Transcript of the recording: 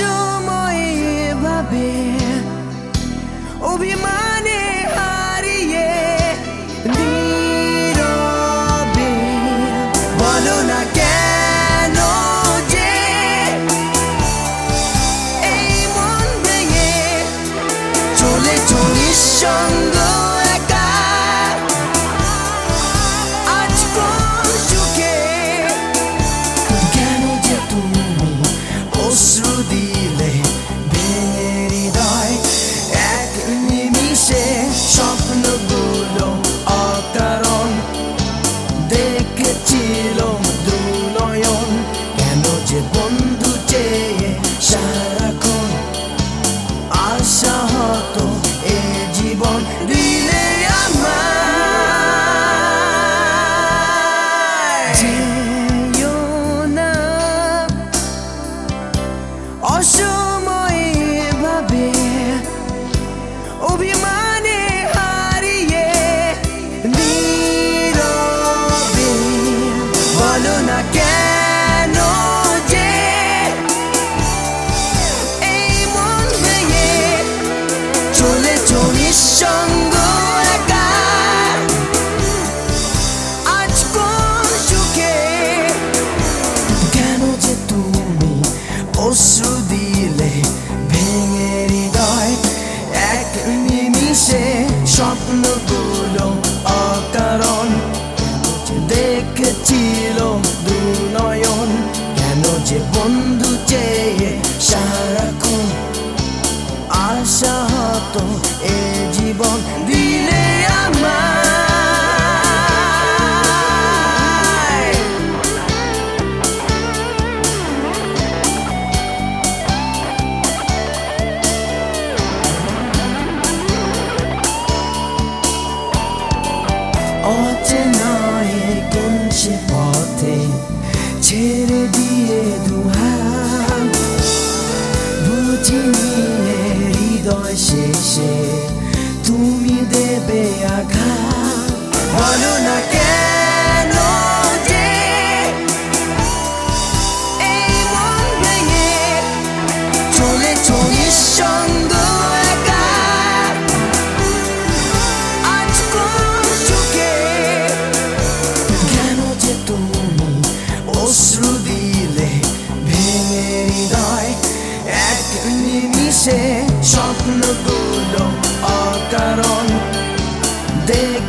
অসময়ে ভাবে অভিমানে হারিয়ে নীরবে বলো না কেন যে এই মন ভেঙে চলেছ নিঃসঙ্গ একা আজ কোন সুখে কেন যে তুমি অশ্রু দিলে ভেঙে হৃদয় এক নিমিষে স্বপ্নগুলো অকারণ দেখেছিল দুনয়ন কেন যে বন্ধু চেয়ে সারাক্ষণ আশা হতো এ জীবন দিলে আমায় যেও না অসময়ে ভাবে অভিমানে হারিয়ে নীরবে বলো না কেন যে এই মন ভেঙে চলেছ নিঃসঙ্গ একা আজ কোন সুখে কেন যে তুমি অশ্রু দিলে ভেঙে হৃদয় এক নিমিষে স্বপ্নগুলো অকারণ দেখেছিল দুনয়ন কেন যে বন্ধু চেয়ে সারাক্ষণ আশা হতো এ জীবন দিলে আমায় অচেনা কোন সে পথে ছেড়ে দিয়ে দুহাত বুঝিনি হৃদয় শেষে তুমি দেবে আঘাত বলো না কেন যে এই মন ভেঙে চলেছ নিঃসঙ্গ একা আজ কোন সুখে কেন যে তুমি অশ্রু দিলে ভেঙে হৃদয় এক নিমিষে স্বপ্নগুলো অকারণ দেখ